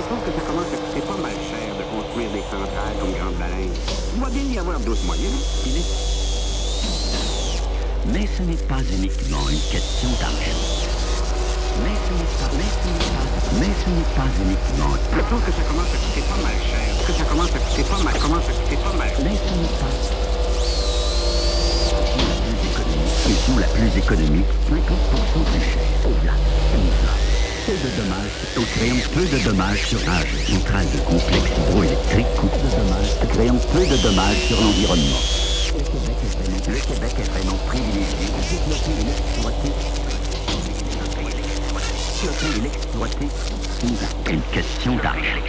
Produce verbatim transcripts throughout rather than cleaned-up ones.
trouve que ça commence à coûter pas mal cher de construire des centrales comme Grande Baleine. Il doit bien y avoir d'autres moyens. Il est... Mais ce n'est pas uniquement une question d'argent. Mais ce n'est pas, mais ce n'est pas, mais ce n'est pas uniquement... Je trouve que ça commence à coûter pas mal cher. Que ça commence à coûter pas mal, commence à coûter pas mal. Mais ce n'est pas... Solution la plus économique, cinquante pour cent plus cher. Au-delà, au-delà. Peu de dommages, créant peu de dommages sur un centrale de complexe hydroélectrique, coûte de dommages, créant peu de dommages sur l'environnement. Le Québec est vraiment, le Québec est vraiment privilégié de développer et l'exploiter. Développer et l'exploiter. C'est une question d'argent.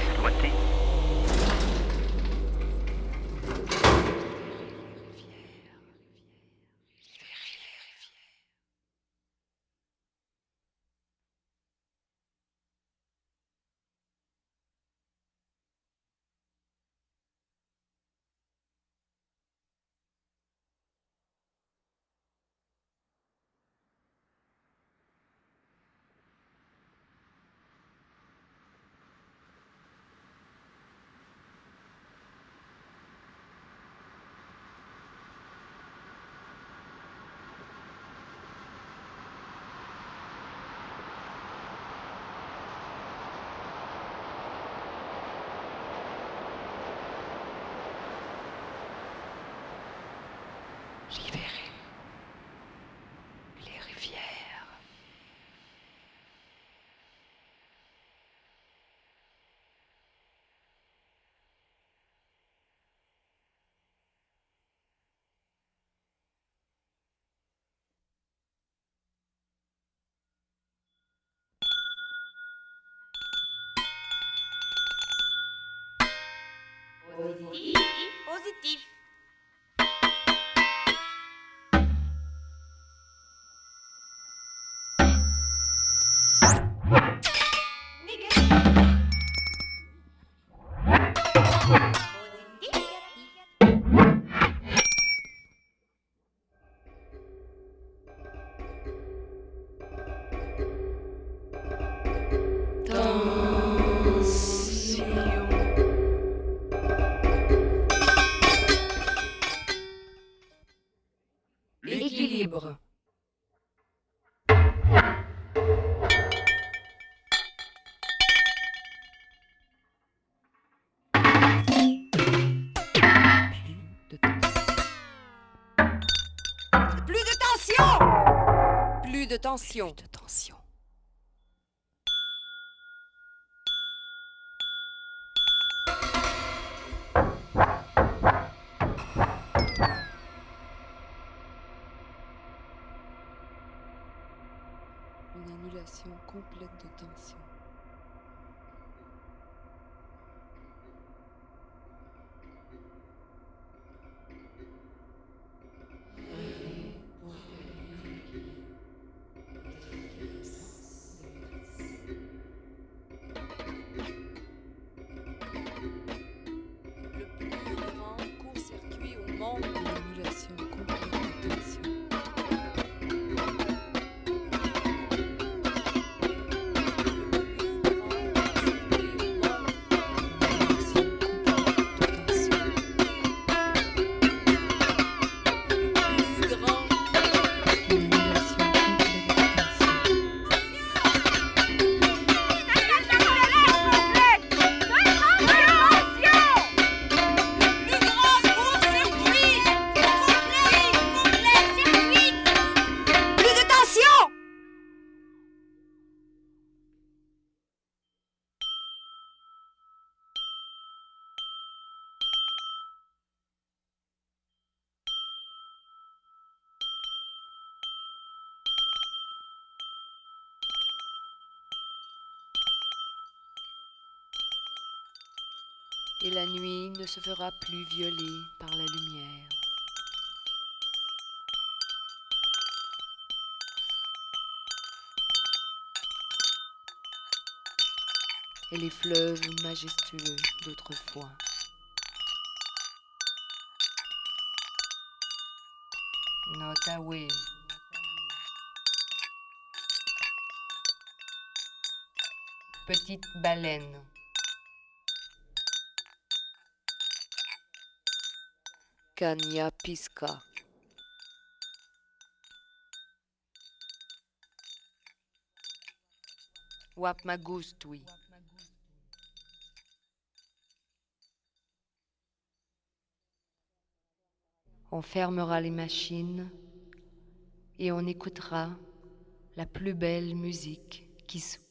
J'y verrai les rivières. Positif. Positif. L'équilibre. Plus de tension. Plus de tension. Plus de tension. Une annulation complète de tension. Le plus grand court-circuit au monde. Une annulation complète de tension. Et la nuit ne se fera plus violer par la lumière. Et les fleuves majestueux d'autrefois. Notaoué. Petite baleine. Pisca nia pisca. Wap magustui. On fermera les machines et on écoutera la plus belle musique qui soit.